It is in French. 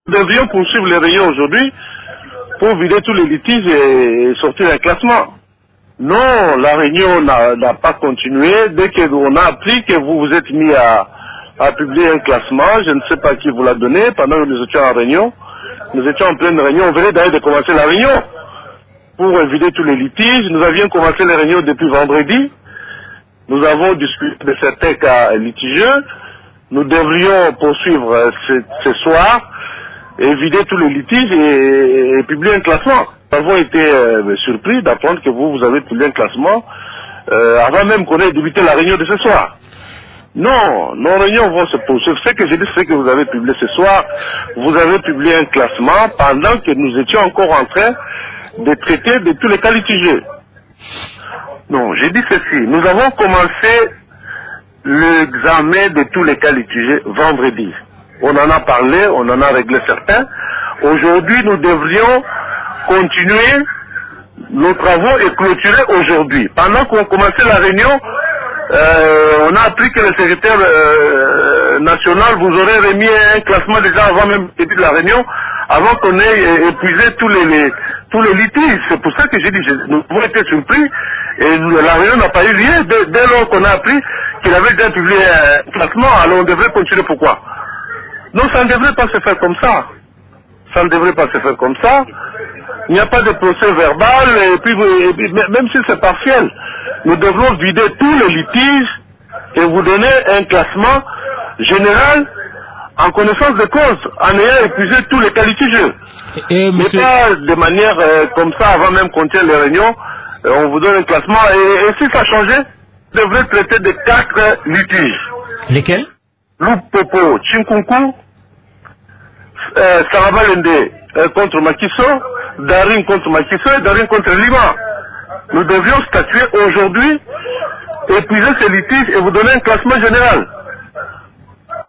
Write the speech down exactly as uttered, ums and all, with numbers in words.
Nous devions poursuivre les réunions aujourd'hui pour vider tous les litiges et sortir un classement. Non, la réunion n'a pas continué. Dès qu'on a appris que vous vous êtes mis à, à publier un classement, je ne sais pas qui vous l'a donné, pendant que nous étions en réunion, nous étions en pleine réunion, on venait d'ailleurs de commencer la réunion pour vider tous les litiges. Nous avions commencé les réunions depuis vendredi. Nous avons discuté de certains cas litigieux. Nous devrions poursuivre ce, ce soir et vider tous les litiges et, et publier un classement. Nous avons été euh, surpris d'apprendre que vous, vous avez publié un classement euh, avant même qu'on ait débuté la réunion de ce soir. Non, nos réunions vont se poursuivre. Ce que j'ai dit, c'est que vous avez publié ce soir, vous avez publié un classement pendant que nous étions encore en train de traiter de tous les cas litigieux. Non, j'ai dit ceci. Nous avons commencé l'examen de tous les cas litigieux vendredi. On en a parlé, on en a réglé certains. Aujourd'hui, nous devrions continuer nos travaux et clôturer aujourd'hui. Pendant qu'on commençait la réunion, euh, on a appris que le secrétaire euh, national vous aurait remis un classement déjà avant même le début de la réunion, avant qu'on ait épuisé tous les, les, tous les litiges. C'est pour ça que j'ai dit, je, nous avons été surpris et la réunion n'a pas eu lieu. Dès, dès lors qu'on a appris qu'il avait déjà publié un classement, alors on devrait continuer. Pourquoi? Non, ça ne devrait pas se faire comme ça. Ça ne devrait pas se faire comme ça. Il n'y a pas de procès verbal, et puis, et puis même si c'est partiel, nous devons vider tous les litiges et vous donner un classement général en connaissance de cause, en ayant épuisé tous les cas litigieux. Et, mais monsieur... pas de manière euh, comme ça, avant même qu'on tienne les réunions, euh, on vous donne un classement, et, et si ça changeait, on devrait traiter de quatre litiges. Lesquels? Lupopo, Chinkunku, euh, Sarabalende euh, contre Makiso, Darim contre Makiso et Darim contre Lima. Nous devions statuer aujourd'hui, épuiser ces litiges et vous donner un classement général.